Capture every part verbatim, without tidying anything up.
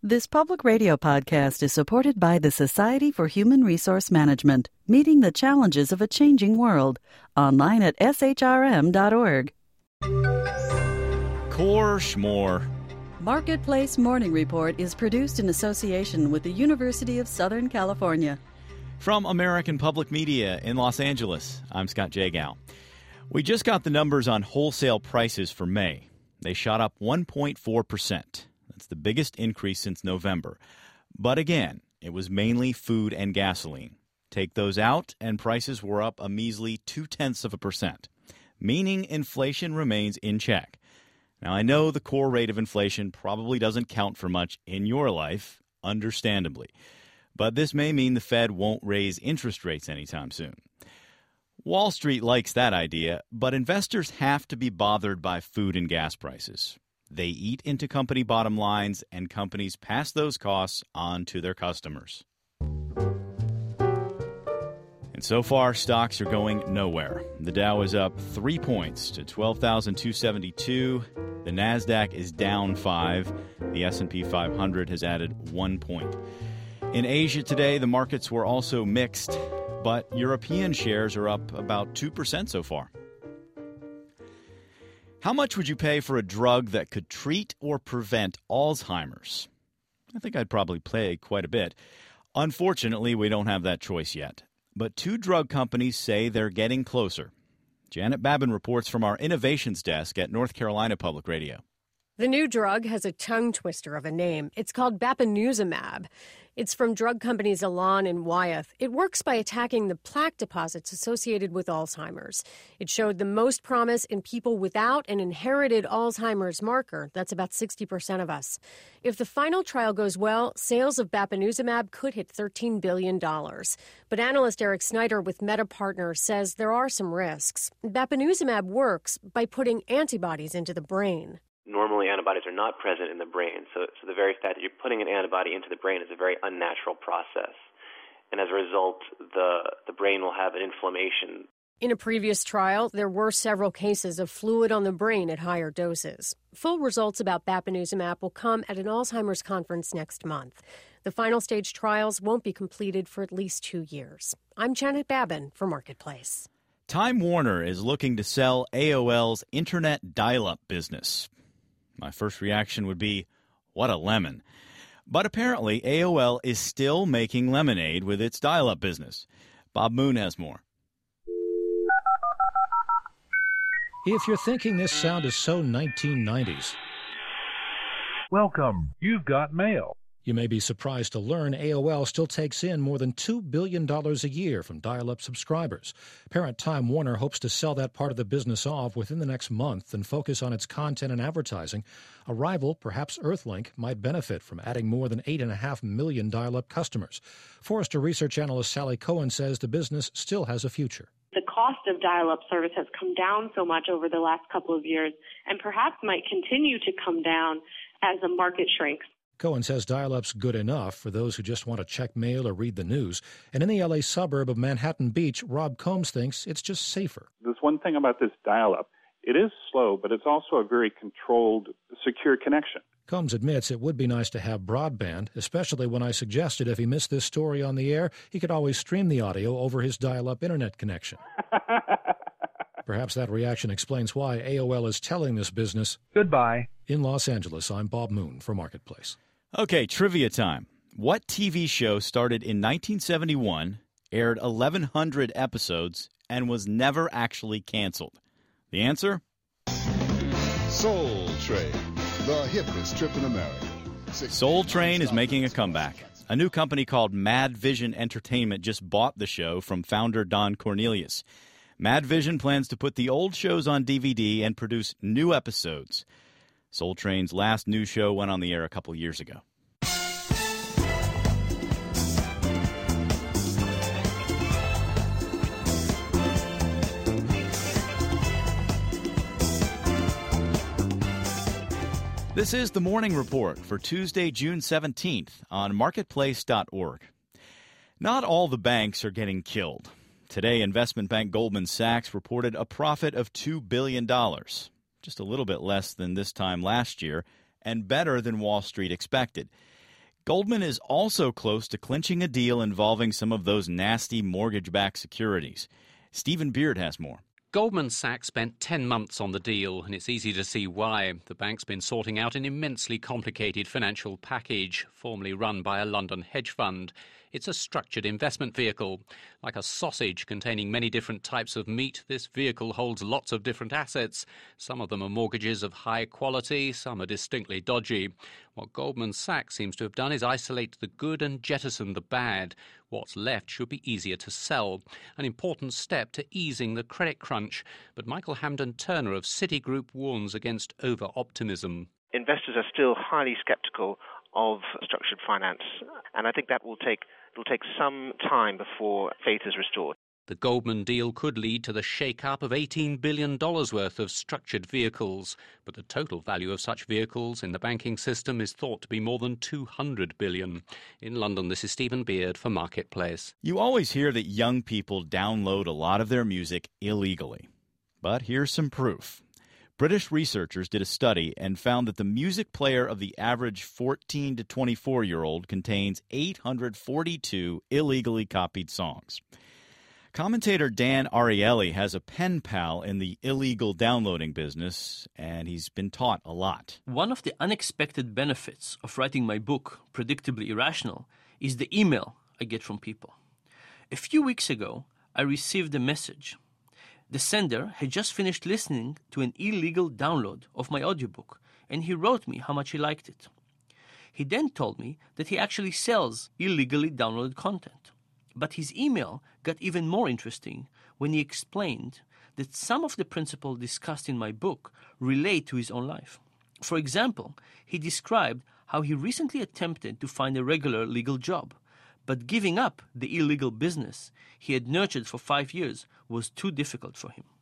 This public radio podcast is supported by the Society for Human Resource Management, meeting the challenges of a changing world. Online at s h r m dot org. Core Schmore. Marketplace Morning Report is produced in association with the University of Southern California. From American Public Media in Los Angeles, I'm Scott Jagow. We just got the numbers on wholesale prices for May. They shot up one point four percent. That's the biggest increase since November. But again, it was mainly food and gasoline. Take those out, and prices were up a measly two-tenths of a percent, meaning inflation remains in check. Now, I know the core rate of inflation probably doesn't count for much in your life, understandably. But this may mean the Fed won't raise interest rates anytime soon. Wall Street likes that idea, but investors have to be bothered by food and gas prices. They eat into company bottom lines, and companies pass those costs on to their customers. And so far, stocks are going nowhere. The Dow is up three points to twelve thousand two hundred seventy-two. The NASDAQ is down five. The S and P five hundred has added one point. In Asia today, the markets were also mixed, but European shares are up about two percent so far. How much would you pay for a drug that could treat or prevent Alzheimer's? I think I'd probably pay quite a bit. Unfortunately, we don't have that choice yet. But two drug companies say they're getting closer. Janet Babin reports from our innovations desk at North Carolina Public Radio. The new drug has a tongue twister of a name. It's called bapineuzumab. It's from drug companies Elan and Wyeth. It works by attacking the plaque deposits associated with Alzheimer's. It showed the most promise in people without an inherited Alzheimer's marker. That's about sixty percent of us. If the final trial goes well, sales of bapineuzumab could hit thirteen billion dollars. But analyst Eric Snyder with Meta Partners says there are some risks. Bapineuzumab works by putting antibodies into the brain. Normally, antibodies are not present in the brain, so, so the very fact that you're putting an antibody into the brain is a very unnatural process. And as a result, the, the brain will have an inflammation. In a previous trial, there were several cases of fluid on the brain at higher doses. Full results about bapineuzumab will come at an Alzheimer's conference next month. The final stage trials won't be completed for at least two years. I'm Janet Babin for Marketplace. Time Warner is looking to sell A O L's internet dial-up business. My first reaction would be, what a lemon. But apparently, A O L is still making lemonade with its dial-up business. Bob Moon has more. If you're thinking this sound is so nineteen nineties. Welcome. You've got mail. You may be surprised to learn A O L still takes in more than two billion dollars a year from dial-up subscribers. Parent Time Warner hopes to sell that part of the business off within the next month and focus on its content and advertising. A rival, perhaps Earthlink, might benefit from adding more than eight point five million dial-up customers. Forrester research analyst Sally Cohen says the business still has a future. The cost of dial-up service has come down so much over the last couple of years and perhaps might continue to come down as the market shrinks. Cohen says dial-up's good enough for those who just want to check mail or read the news. And in the L A suburb of Manhattan Beach, Rob Combs thinks it's just safer. There's one thing about this dial-up. It is slow, but it's also a very controlled, secure connection. Combs admits it would be nice to have broadband, especially when I suggested if he missed this story on the air, he could always stream the audio over his dial-up internet connection. Perhaps that reaction explains why A O L is telling this business. Goodbye. In Los Angeles, I'm Bob Moon for Marketplace. Okay, trivia time. What T V show started in nineteen seventy-one, aired eleven hundred episodes, and was never actually canceled? The answer? Soul Train, the hippest trip in America. Soul Train is making a comeback. A new company called Mad Vision Entertainment just bought the show from founder Don Cornelius. Mad Vision plans to put the old shows on D V D and produce new episodes. Soul Train's last new show went on the air a couple years ago. This is the Morning Report for Tuesday, June seventeenth on marketplace dot org. Not all the banks are getting killed. Today, investment bank Goldman Sachs reported a profit of two billion dollars, just a little bit less than this time last year, and better than Wall Street expected. Goldman is also close to clinching a deal involving some of those nasty mortgage-backed securities. Stephen Beard has more. Goldman Sachs spent ten months on the deal, and it's easy to see why. The bank's been sorting out an immensely complicated financial package, formerly run by a London hedge fund. It's a structured investment vehicle. Like a sausage containing many different types of meat, this vehicle holds lots of different assets. Some of them are mortgages of high quality, some are distinctly dodgy. What Goldman Sachs seems to have done is isolate the good and jettison the bad. What's left should be easier to sell, an important step to easing the credit crunch. But Michael Hamden Turner of Citigroup warns against over-optimism. Investors are still highly skeptical of structured finance, and I think that will take it'll take some time before faith is restored. The Goldman deal could lead to the shake-up of eighteen billion dollars worth of structured vehicles, but the total value of such vehicles in the banking system is thought to be more than two hundred billion dollars. In London, this is Stephen Beard for Marketplace. You always hear that young people download a lot of their music illegally. But here's some proof. British researchers did a study and found that the music player of the average fourteen to twenty-four-year-old contains eight hundred forty-two illegally copied songs. Commentator Dan Ariely has a pen pal in the illegal downloading business, and he's been taught a lot. One of the unexpected benefits of writing my book, Predictably Irrational, is the email I get from people. A few weeks ago, I received a message. The sender had just finished listening to an illegal download of my audiobook, and he wrote me how much he liked it. He then told me that he actually sells illegally downloaded content. But his email got even more interesting when he explained that some of the principles discussed in my book relate to his own life. For example, he described how he recently attempted to find a regular legal job, but giving up the illegal business he had nurtured for five years was too difficult for him.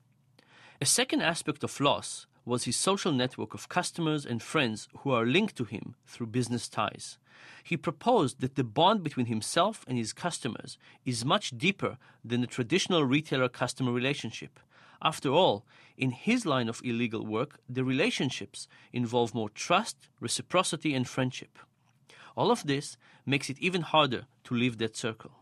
A second aspect of loss was his social network of customers and friends who are linked to him through business ties. He proposed that the bond between himself and his customers is much deeper than the traditional retailer-customer relationship. After all, in his line of illegal work, the relationships involve more trust, reciprocity, and friendship. All of this makes it even harder to leave that circle.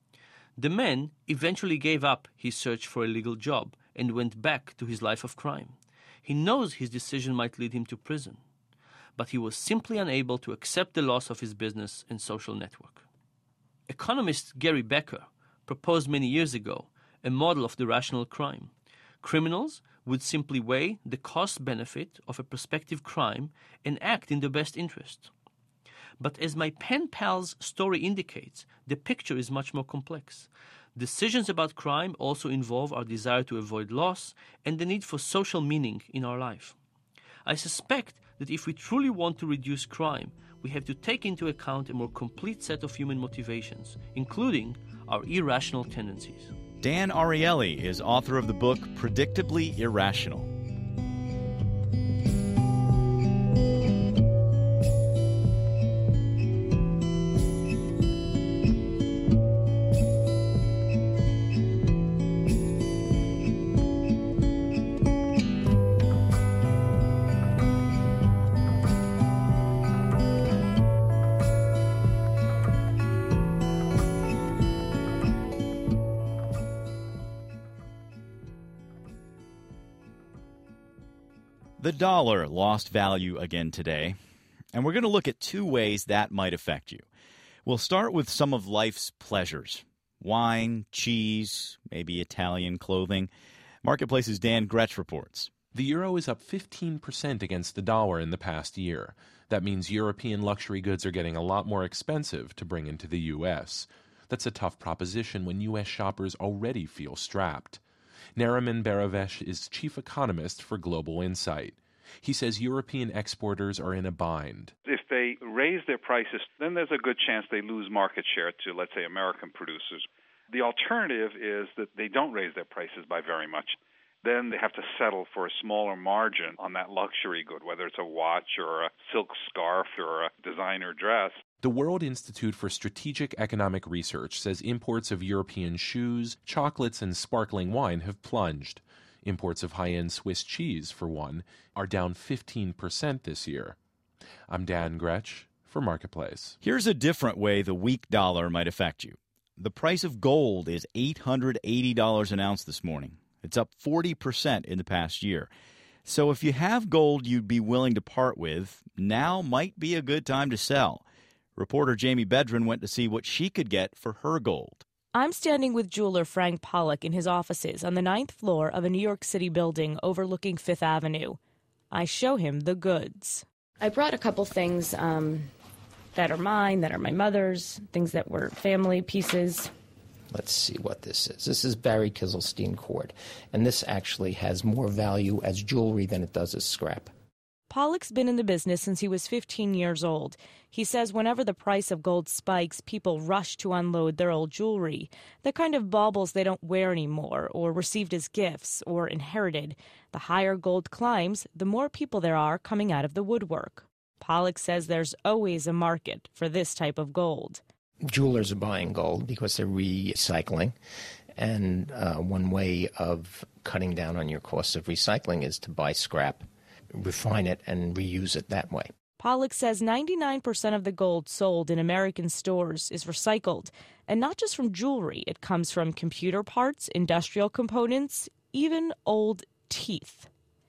The man eventually gave up his search for a legal job and went back to his life of crime. He knows his decision might lead him to prison, but he was simply unable to accept the loss of his business and social network. Economist Gary Becker proposed many years ago a model of the rational crime. Criminals would simply weigh the cost-benefit of a prospective crime and act in their best interest. But as my pen pal's story indicates, the picture is much more complex. Decisions about crime also involve our desire to avoid loss and the need for social meaning in our life. I suspect that if we truly want to reduce crime, we have to take into account a more complete set of human motivations, including our irrational tendencies. Dan Ariely is author of the book Predictably Irrational. The dollar lost value again today, and we're going to look at two ways that might affect you. We'll start with some of life's pleasures. Wine, cheese, maybe Italian clothing. Marketplace's Dan Gretsch reports. The euro is up fifteen percent against the dollar in the past year. That means European luxury goods are getting a lot more expensive to bring into the U S. That's a tough proposition when U S shoppers already feel strapped. Nariman Baravesh is chief economist for Global Insight. He says European exporters are in a bind. If they raise their prices, then there's a good chance they lose market share to, let's say, American producers. The alternative is that they don't raise their prices by very much. Then they have to settle for a smaller margin on that luxury good, whether it's a watch or a silk scarf or a designer dress. The World Institute for Strategic Economic Research says imports of European shoes, chocolates, and sparkling wine have plunged. Imports of high-end Swiss cheese, for one, are down fifteen percent this year. I'm Dan Gretsch for Marketplace. Here's a different way the weak dollar might affect you. The price of gold is eight hundred eighty dollars an ounce this morning. It's up forty percent in the past year. So if you have gold you'd be willing to part with, now might be a good time to sell. Reporter Jamie Bedrin went to see what she could get for her gold. I'm standing with jeweler Frank Pollock in his offices on the ninth floor of a New York City building overlooking Fifth Avenue. I show him the goods. I brought a couple things um, that are mine, that are my mother's, things that were family pieces. Let's see what this is. This is Barry Kieselstein cord, and this actually has more value as jewelry than it does as scrap. Pollock's been in the business since he was fifteen years old. He says whenever the price of gold spikes, people rush to unload their old jewelry, the kind of baubles they don't wear anymore or received as gifts or inherited. The higher gold climbs, the more people there are coming out of the woodwork. Pollock says there's always a market for this type of gold. Jewelers are buying gold because they're recycling, and uh, one way of cutting down on your cost of recycling is to buy scrap, refine it, and reuse it that way. Pollock says ninety-nine percent of the gold sold in American stores is recycled, and not just from jewelry. It comes from computer parts, industrial components, even old teeth.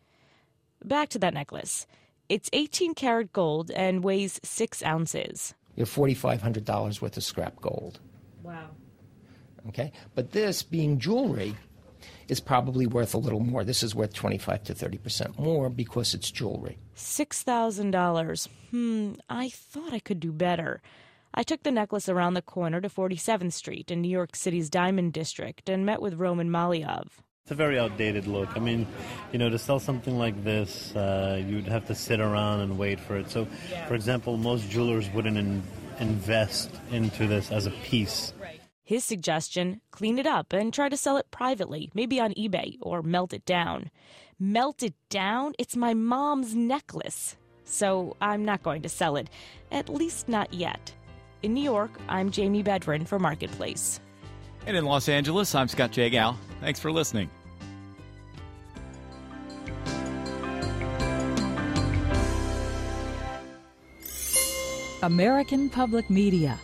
Back to that necklace. It's eighteen karat gold and weighs six ounces. You have four thousand five hundred dollars worth of scrap gold. Wow. Okay? But this, being jewelry, is probably worth a little more. This is worth twenty-five to thirty percent more because it's jewelry. six thousand dollars. Hmm, I thought I could do better. I took the necklace around the corner to forty-seventh Street in New York City's Diamond District and met with Roman Maliev. It's a very outdated look. I mean, you know, to sell something like this, uh, you'd have to sit around and wait for it. So, yeah. For example, most jewelers wouldn't in- invest into this as a piece. Right. His suggestion, clean it up and try to sell it privately, maybe on eBay, or melt it down. Melt it down? It's my mom's necklace. So I'm not going to sell it, at least not yet. In New York, I'm Jamie Bedrin for Marketplace. And in Los Angeles, I'm Scott Jagow. Thanks for listening. American Public Media.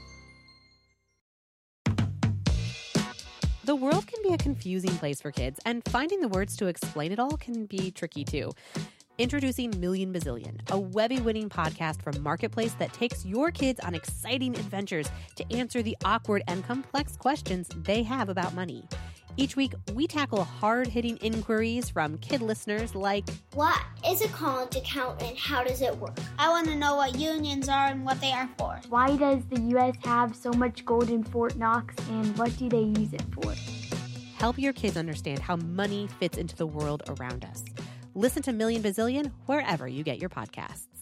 The world can be a confusing place for kids, and finding the words to explain it all can be tricky too. Introducing Million Bazillion, a Webby-winning podcast from Marketplace that takes your kids on exciting adventures to answer the awkward and complex questions they have about money. Each week, we tackle hard-hitting inquiries from kid listeners like, what is a college account and how does it work? I want to know what unions are and what they are for. Why does the U S have so much gold in Fort Knox and what do they use it for? Help your kids understand how money fits into the world around us. Listen to Million Bazillion wherever you get your podcasts.